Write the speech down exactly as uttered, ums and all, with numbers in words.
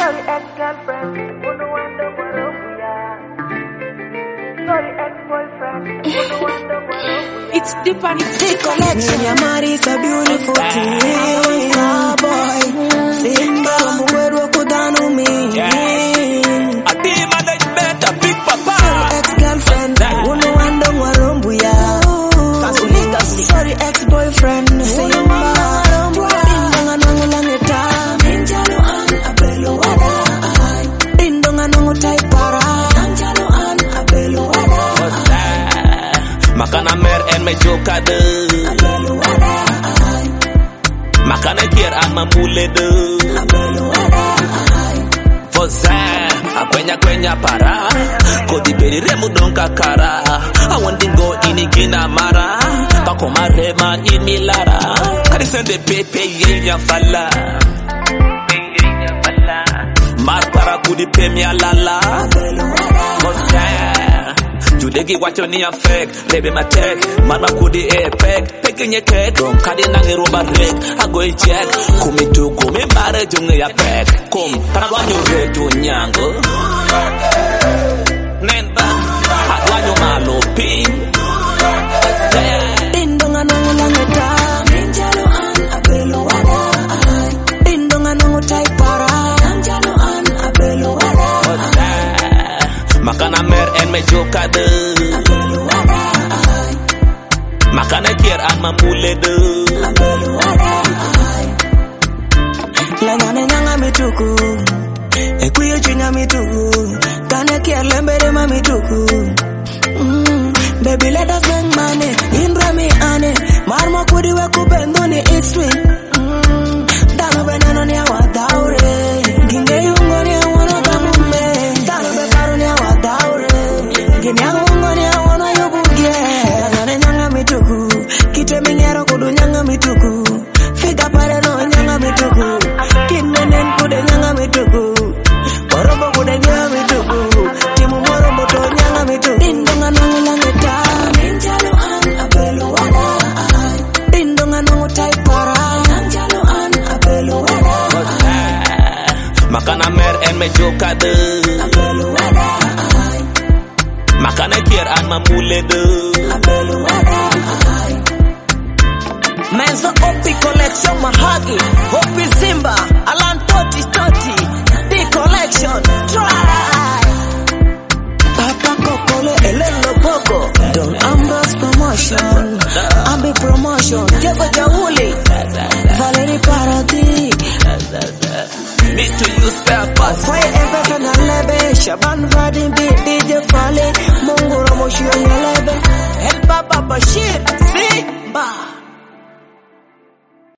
Sorry ex-girlfriend, wouldn't wonder what else we are. Sorry ex-boyfriend, wouldn't wonder what else we are. It's deep and it's The collection your marry is a beautiful thing. Ah boy, Simba mweru kudanu mi. I be management a big papa. Sorry ex-girlfriend, wouldn't wonder what else we are. Sorry ex-boyfriend, Simba. Makana mer en me joka de Makana kier an mamule de Fosa Akwenya kwenya para Kodi beri remu donka kara Awandingo inigina mara Kako marema imilara Kadi sende pepe yenya fala Mar para kudi pemia lala Fosa Judegi wacho ni a fake, lebe ma tek, man ma kudi e pek, peke nye kek, dom kadi nangi roba rek, ago i check, kumi tu kumi mare junge ya pek, kum, paragwanyo retu nyango, nenba, agwanyo malo ping, Indonga nongo langeta, Ninjalo an apelo wada, Indonga nongo taipara, Ninjalo an apelo wada, Makana mer en me joka de Makana kier an mamule de Langane nyanga mituku Ekuyo chinya mituku Kane kier lembere ma mituku mm, Baby let us make money Indra mi ane Marmo kudi we kupendo ni eat sweet mm, Dano benano ni awa daure Ginge yungo ni awa no kamume Dano bekaru ni awa daure Gini yungo ni awa no yubuge Langane nyanga mituku Kite minyero kudu nyanga mituku Figa pare no nyanga mituku Kinenen kude nyanga mituku Orobo kude nyanga mituku Timu moro moto nyanga mituku Indonga nongo langeta Ninjalo an apelo wada Indonga nongo taipara Ninjalo an apelo wada Makana mer en me joka de Apelo wada Makana kier an mamule de Apelo wada Menzo Opi Collection Mahagi, Opi Simba, Alan Toti Toti, The Collection, try. Papa Kokole Elelo Poco Don Ambrose Promotion Ambi Promotion Jeva Jawuli Valerie Paradis Me to you spare parts Fire Everton Alebe Shaban Vadim B D J Fale Mungu Romoshio Yalebe El Baba Bashir, Simba.